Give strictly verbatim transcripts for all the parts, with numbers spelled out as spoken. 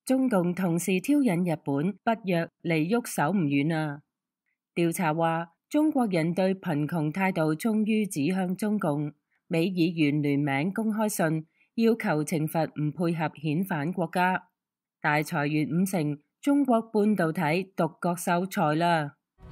中共同時挑釁日本，北約離喐手唔遠啊！調查話，中國人對貧窮態度終於指向中共，美議員聯名公開信，要求懲罰唔配合遣返國家，大裁員五成，中國半導體獨角獸裁啦！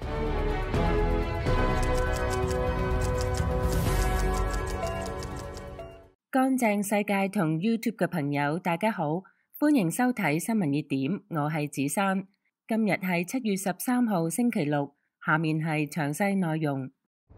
乾淨世界同 YouTube 嘅朋友，大家好，歡迎收睇新聞熱點，我係子珊。今日係七月十三號星期六，下面係詳細內容。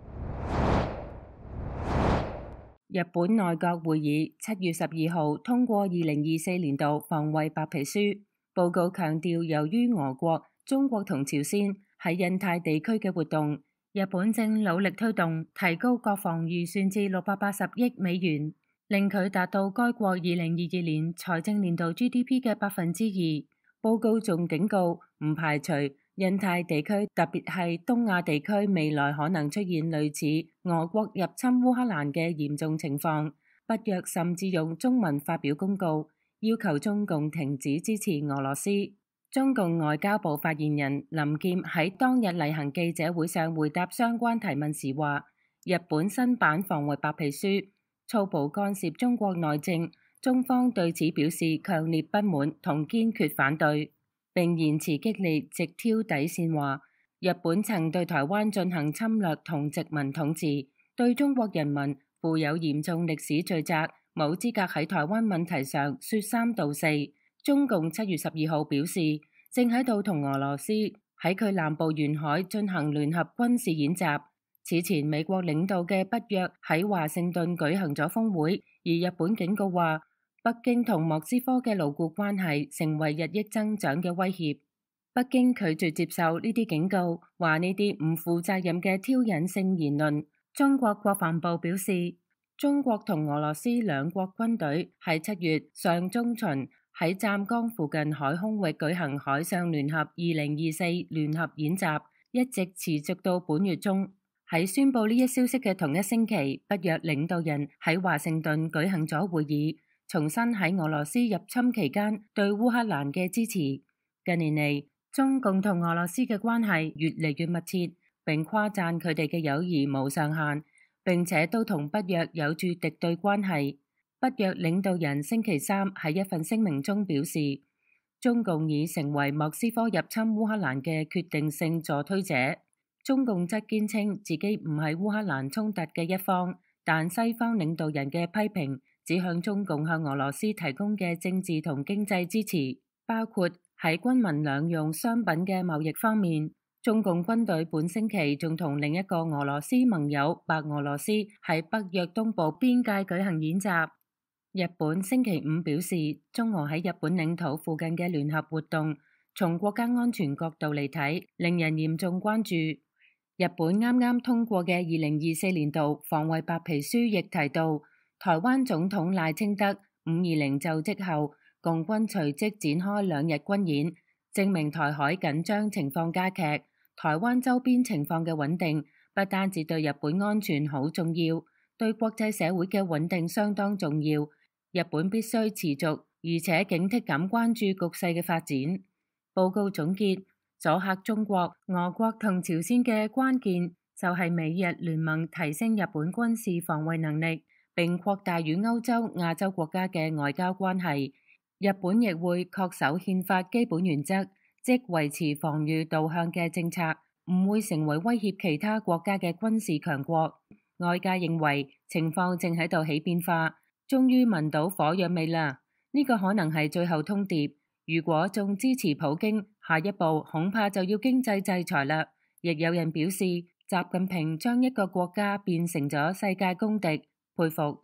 日本內閣會議七月十二號通過二零二四年度防衛白皮書，報告強調，由於俄國、中國同朝鮮喺印太地區嘅活動，日本正努力推動提高國防預算至六百八十億美元。令佢達到該國二零二二年財政年度 G D P 嘅百分之二。報告仲警告，唔排除印太地區，特別係東亞地區未來可能出現類似俄國入侵烏克蘭嘅嚴重情況。北約甚至用中文發表公告，要求中共停止支持俄羅斯。中共外交部發言人林劍喺當日例行記者會上回答相關提問時話，日本新版防衛白皮書粗暴干涉中國內政，中方對此表示強烈不滿同堅決反對，並言辭激烈，直挑底線話，日本曾對台灣進行侵略同殖民統治，對中國人民負有嚴重歷史罪責，冇資格喺台灣問題上說三道四。中共七月十二號表示，正喺度同俄羅斯喺佢南部沿海進行聯合軍事演習。此前美國領導嘅北約喺華盛頓舉行咗峰會，而日本警告話，北京同莫斯科嘅牢固關係成為日益增長嘅威脅。北京拒絕接受呢啲警告，話呢啲唔負責任嘅挑釁性言論。中國國防部表示，中國同俄羅斯兩國軍隊喺七月上中旬喺湛江附近海空域舉行海上聯合二零二四聯合演習，一直持續到本月中。喺宣布呢一消息嘅同一星期，北約領導人喺華盛頓舉行咗會議，重申喺俄羅斯入侵期間對烏克蘭嘅支持。近年嚟，中共同俄羅斯嘅關係越嚟越密切，並誇讚佢哋嘅友誼無上限，並且都同北約有住敵對關係。北約領導人星期三喺一份聲明中表示，中共已成為莫斯科入侵烏克蘭嘅決定性助推者。中共則堅稱自己唔係烏克蘭衝突嘅一方，但西方領導人嘅批評指向中共向俄羅斯提供嘅政治同經濟支持，包括喺軍民兩用商品嘅貿易方面。中共軍隊本星期仲同另一個俄羅斯盟友白俄羅斯喺北約東部邊界舉行演習。日本星期五表示，中俄喺日本領土附近嘅聯合活動，從國家安全角度嚟睇，令人嚴重關注。日本啱啱通過嘅二零二四年度防衛白皮書亦提到，台灣總統賴清德五二零就職後，共軍隨即展開兩日軍演，證明台海緊張情況加劇。台灣周邊情況嘅穩定，不單止對日本安全好重要，對國際社會嘅穩定相當重要。日本必須持續而且警惕咁關注局勢嘅發展。報告總結，阻嚇中國、俄國同朝鮮嘅關鍵就係美日聯盟提升日本軍事防衛能力，並擴大與歐洲、亞洲國家嘅外交關係。日本亦會恪守憲法基本原則，即維持防禦導向嘅政策，唔會成為威脅其他國家嘅軍事強國。外界認為情況正喺度起變化，終於聞到火藥味啦。呢個可能係最後通牒。如果仲支持普京，下一步恐怕就要經濟制裁啦。亦有人表示，習近平將一個國家變成咗世界公敵，佩服。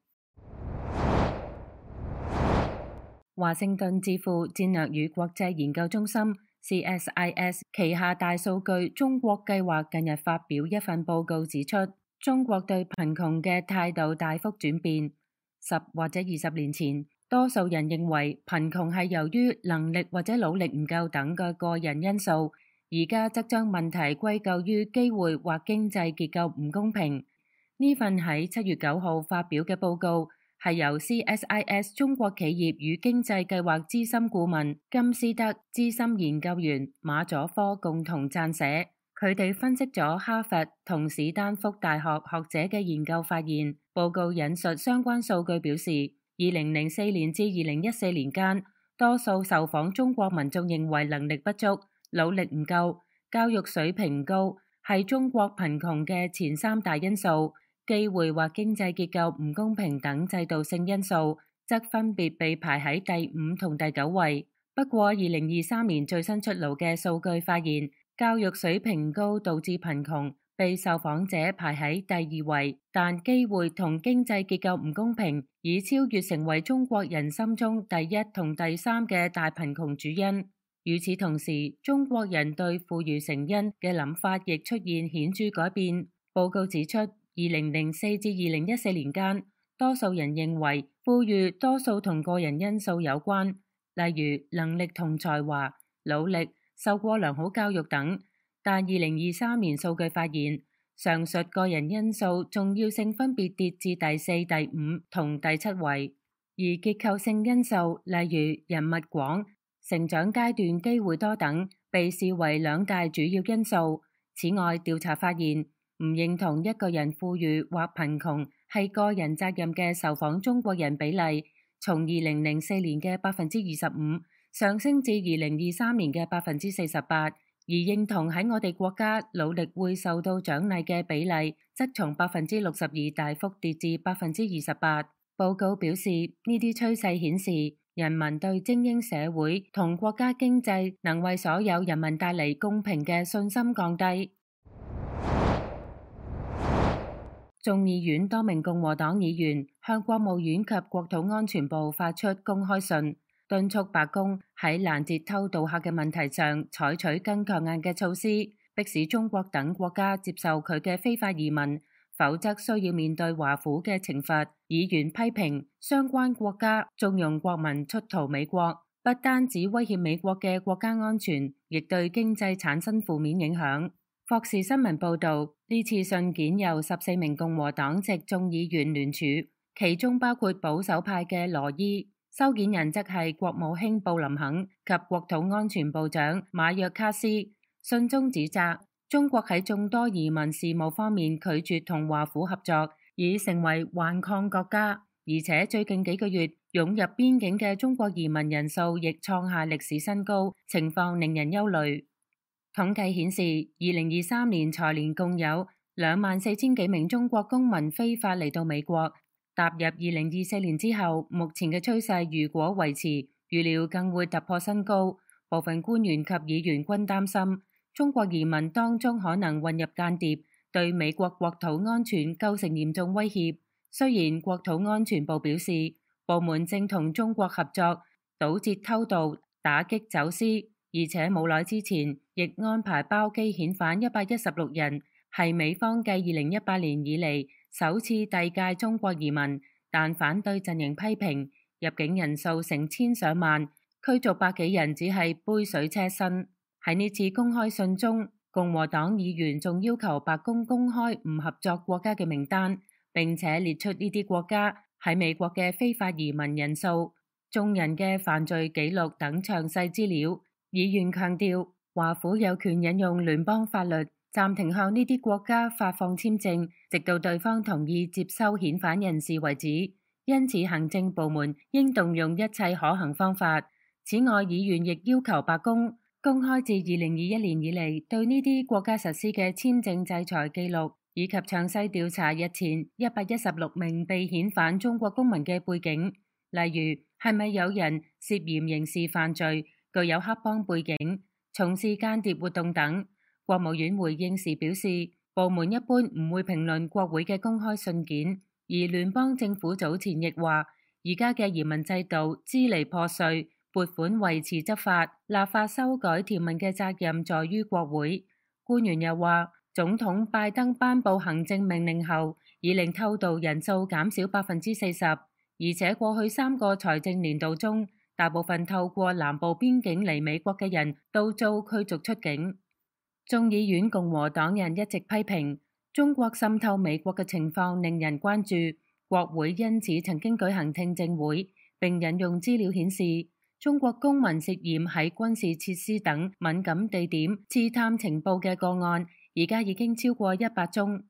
華盛頓智庫戰略與國際研究中心 C S I S 旗下大數據中國計劃近日發表一份報告，指出中國對貧窮嘅態度大幅轉變。十或者二十年前，多數人認為貧窮係由於能力或者努力唔夠等嘅個人因素，而家則將問題歸咎於機會或經濟結構唔公平。呢份喺七月九號發表嘅報告係由 C S I S 中國企業與經濟計劃資深顧問金斯德、資深研究員馬佐科共同撰寫。佢哋分析咗哈佛同史丹福大學學者嘅研究發現。報告引述相關數據表示，二零零四年至二零一四年間，多數受訪中國民眾認為能力不足、努力唔夠、教育水平唔高係中國貧窮嘅前三大因素。機會或經濟結構唔公平等制度性因素則分別被排喺第五同第九位。不過，二零二三年最新出爐嘅數據發現，教育水平高導致貧窮被受訪者排喺第二位，但機會同經濟結構唔公平已超越成為中國人心中第一同第三嘅大貧窮主因。與此同時，中國人對富裕成因嘅諗法亦出現顯著改變。報告指出，二零零四至二零一四年間，多數人認為富裕多數同個人因素有關，例如能力同才華、努力、受過良好教育等。但二零二三年數據發現，上述個人因素重要性分別跌至第四、第五同第七位，而結構性因素，例如人脈廣、成長階段機會多等，被視為兩大主要因素。此外，調查發現，唔認同一個人富裕或貧窮係個人責任嘅受訪中國人比例，從二零零四年嘅百分之二十五上升至二零二三年嘅百分之四十八，而認同喺我哋國家努力會受到獎勵嘅比例，則從百分之六十二大幅跌至百分之二十八。報告表示，呢啲趨勢顯示人民對精英社會同國家經濟能為所有人民帶嚟公平嘅信心降低。眾議院多名共和黨議員向國務院及國土安全部發出公開信，敦促白宮喺攔截偷渡客嘅問題上採取更強硬嘅措施，迫使中國等國家接受佢嘅非法移民，否則需要面對華府嘅懲罰。議員批評相關國家縱容國民出逃美國，不單止威脅美國嘅國家安全，亦對經濟產生負面影響。霍士新聞報導，呢次信件由十四名共和黨籍眾議員聯署，其中包括保守派嘅羅伊，收件人則係國務卿布林肯及國土安全部長馬約卡斯。信中指責中國喺眾多移民事務方面拒絕同華府合作，已成為頑抗國家，而且最近幾個月湧入邊境嘅中國移民人數亦創下歷史新高，情況令人憂慮。統計顯示，二零二三年財年共有兩萬四千幾名中國公民非法嚟到美國。踏入二零二四年之後，目前嘅趨勢如果維持，預料更會突破新高。部分官員及議員均擔心，中國移民當中可能混入間諜，對美國國土安全構成嚴重威脅。雖然國土安全部表示，部門正同中國合作，堵截偷渡、打擊走私。而且冇耐之前，亦安排包機遣返一百一十六人，係美方繼二零一八年以嚟首次遞解中國移民。但反對陣營批評入境人數成千上萬，驅逐百幾人只係杯水車薪。喺呢次公開信中，共和黨議員仲要求白宮公開唔合作國家嘅名單，並且列出呢啲國家喺美國嘅非法移民人數、眾人嘅犯罪記錄等詳細資料。議員強調，華府有權引用聯邦法律暫停向呢啲國家發放簽證，直到對方同意接收遣返人士為止。因此，行政部門應動用一切可行方法。此外，議員亦要求白宮公開自二零二一年以嚟對呢啲國家實施嘅簽證制裁記錄，以及詳細調查日前一百一十六名被遣返中國公民嘅背景，例如係咪有人涉嫌刑事犯罪、具有黑幫背景、從事間諜活動等。國務院回應時表示，部門一般唔會評論國會嘅公開信件，而聯邦政府早前亦話，而家嘅移民制度支離破碎，撥款維持執法、立法修改條文嘅責任在於國會。官員又話，總統拜登頒布行政命令後，已令偷渡人數減少百分之四十，而且過去三個財政年度中，大部分透過南部邊境嚟美國嘅人都遭驅逐出境。眾議院共和黨人一直批評中國滲透美國嘅情況令人關注， 國會因此曾經舉行聽證會，並引用資料顯示，中國公民涉嫌喺軍事設施等敏感地點刺探情報嘅個案，而家已經超過一百宗。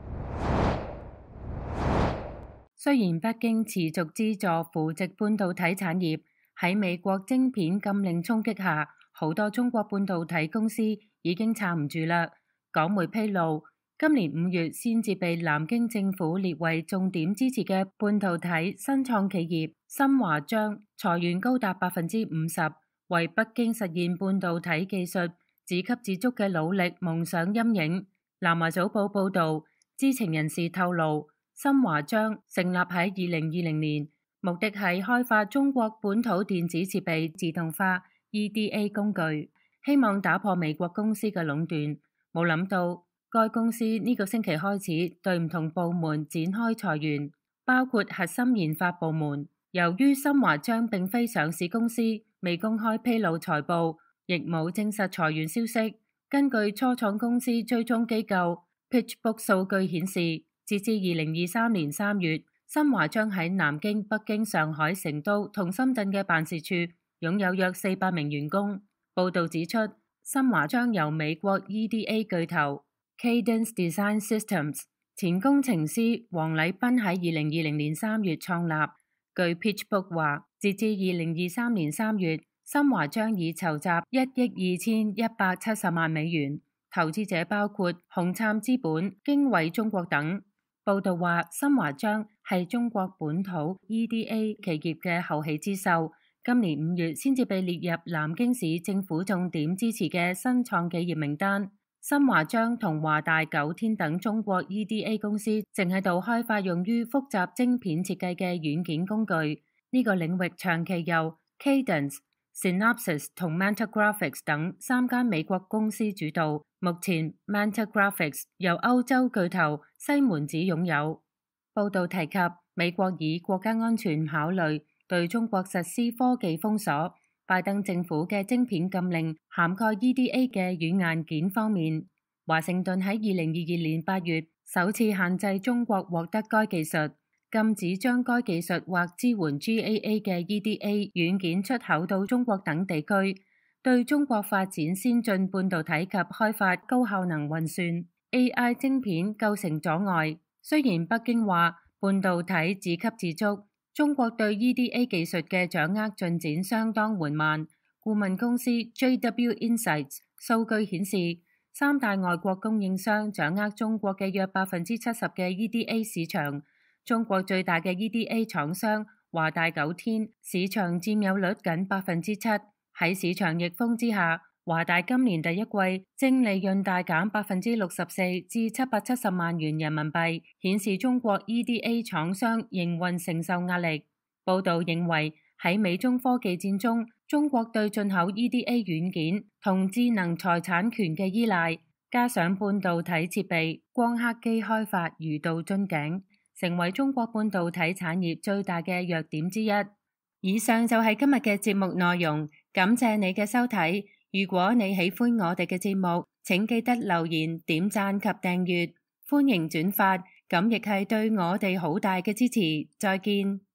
雖然北京持續資助扶植半導體產業，喺美國晶片禁令衝擊下，好多中國半導體公司已經撐唔住啦。港媒披露，今年五月先至被南京政府列為重點支持嘅半導體新創企業新華章裁員高達百分之五十，為北京實現半導體技術自給自足嘅努力蒙上陰影。南華早報報導，知情人士透露，新華章成立喺二零二零年，目的係開發中國本土電子設備自動化 E D A 工具，希望打破美國公司嘅壟斷。冇諗到，該公司呢個星期開始對唔同部門展開裁員，包括核心研發部門。由於新華章並非上市公司，未公開披露財報，亦冇證實裁員消息。根據初創公司追蹤機構 PitchBook 數據顯示，截至二零二三年三月，新華章喺南京、北京、上海、成都同深圳嘅辦事處擁有約四百名員工。報導指出，新華章由美國 E D A 巨頭 Cadence Design Systems 前工程師黃禮斌喺二零二零年三月創立。據 PitchBook 話，截至二零二三年三月，新華章已籌集一億二千一百七十萬美元，投資者包括紅杉資本、經緯中國等。報道話，新華章係中國本土 E D A 企業嘅後起之秀，今年五月先至被列入南京市政府重點支持嘅新創企業名單。新華章同華大九天等中國 E D A 公司正喺度開發用於複雜晶片設計嘅軟件工具，呢、這個領域長期由 Cadence、Synopsys 同 Mentor Graphics 等三間美國公司主導。目前 Mentor Graphics 由歐洲巨頭西門子擁有。報道提及，美國以國家安全考慮對中國實施科技封鎖。拜登政府嘅晶片禁令涵蓋 E D A 嘅軟硬件方面。華盛頓喺二零二二年八月首次限制中國獲得該技術，禁止將該技術或支援 G A A 嘅 E D A 軟件出口到中國等地區，對中國發展先進半導體及開發高效能運算 A I 晶片構成阻礙。雖然北京話半導體自給自足，中國對 E D A 技術嘅掌握進展相當緩慢。顧問公司 J W Insights 數據顯示，三大外國供應商掌握中國嘅約百分之七十嘅 E D A 市場。中國最大嘅 E D A 廠商華大九天市場佔有率僅百分之七。喺市場逆風之下，華大今年第一季淨利潤大減百分之六十四至七百七十萬元人民幣，顯示中國 E D A 廠商營運承受壓力。報道認為，喺美中科技戰中，中國對進口 E D A 軟件同智能財產權嘅依賴，加上半導體設備、光刻機開發如到樽頸，成為中國半導體產業最大嘅弱點之一。以上就係今日嘅節目內容，感謝你嘅收睇。如果你喜歡我哋嘅節目，請記得留言、點讚及訂閱，歡迎轉發，咁亦係對我哋好大嘅支持。再見。